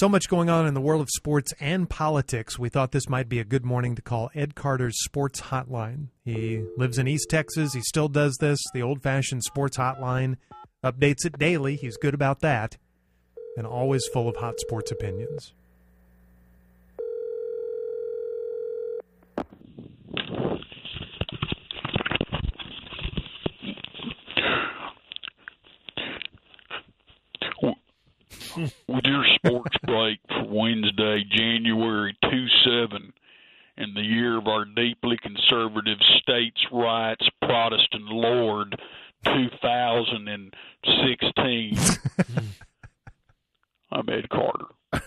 So much going on in the world of sports and politics. We thought this might be a good morning to call Ed Carter's Sports Hotline. He lives in East Texas. He still does this, the old-fashioned sports hotline. Updates it daily. He's good about that. And always full of hot sports opinions. With your sports break for Wednesday, January 27, in the year of our deeply conservative states' rights Protestant Lord, 2016. I'm Ed Carter.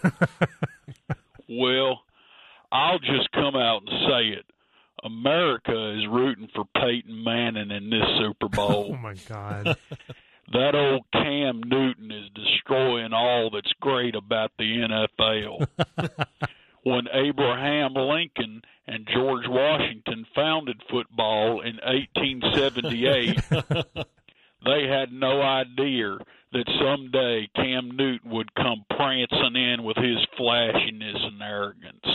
Well, I'll just come out and say it. America is rooting for Peyton Manning in this Super Bowl. Oh, my God. That old Cam Newton is destroying all that's great about the NFL. When Abraham Lincoln and George Washington founded football in 1878, they had no idea that someday Cam Newton would come prancing in with his flashiness and arrogance.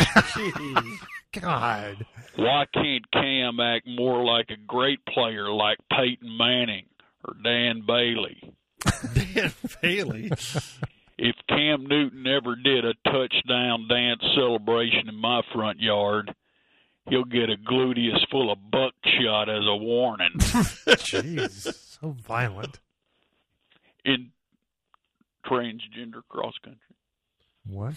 God. Why can't Cam act more like a great player like Peyton Manning or Dan Bailey? Dan Bailey? If Cam Newton ever did a touchdown dance celebration in my front yard, he'll get a gluteus full of buckshot as a warning. Jeez, so violent. In transgender cross country. What?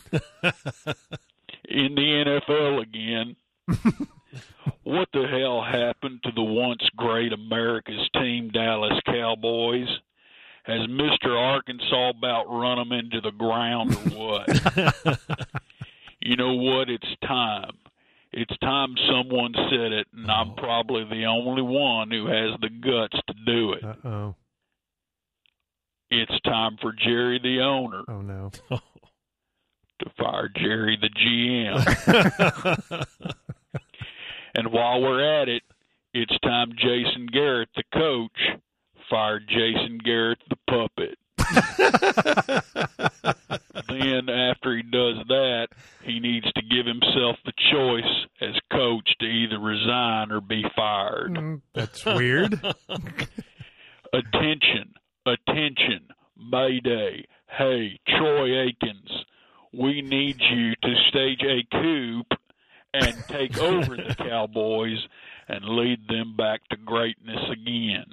In the NFL again. What the hell happened to the once great America's team, Dallas Cowboys? Has Mr. Arkansas about run them into the ground or what? You know what? It's time. It's time someone said it, and I'm probably the only one who has the guts to do it. Uh-oh. It's time for Jerry the owner Oh, no. to fire Jerry the GM. And while we're at it, it's time Jason Garrett, the coach, fired Jason Garrett, the puppet. Then after he does that, he needs to give himself the choice as coach to either resign or be fired. That's weird. Attention, Mayday. Hey, Troy Aikens, we need you to stage a coup and take over the Cowboys and lead them back to greatness again.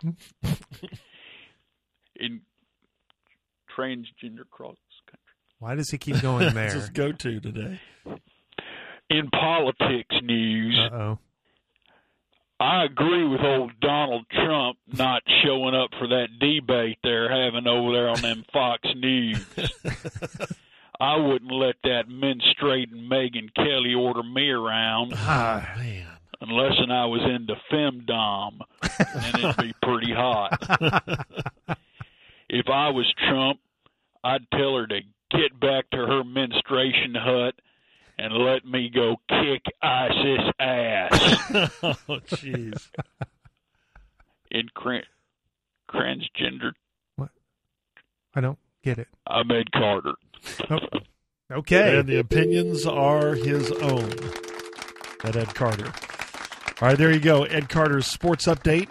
In transgender cross country. Why does he keep going there? Just go to today. In politics news, Uh-oh. I agree with old Donald Trump not showing up for that debate they're having over there on them Fox News. I wouldn't let that menstruating Megyn Kelly order me around. Man. Unless I was into femdom, then it'd be pretty hot. If I was Trump, I'd tell her to get back to her menstruation hut and let me go kick ISIS ass. Oh, jeez. In transgender. What? I don't get it. I'm Ed Carter. Oh. Okay. And the opinions are his own. That Ed Carter. All right, there you go. Ed Carter's Sports Update.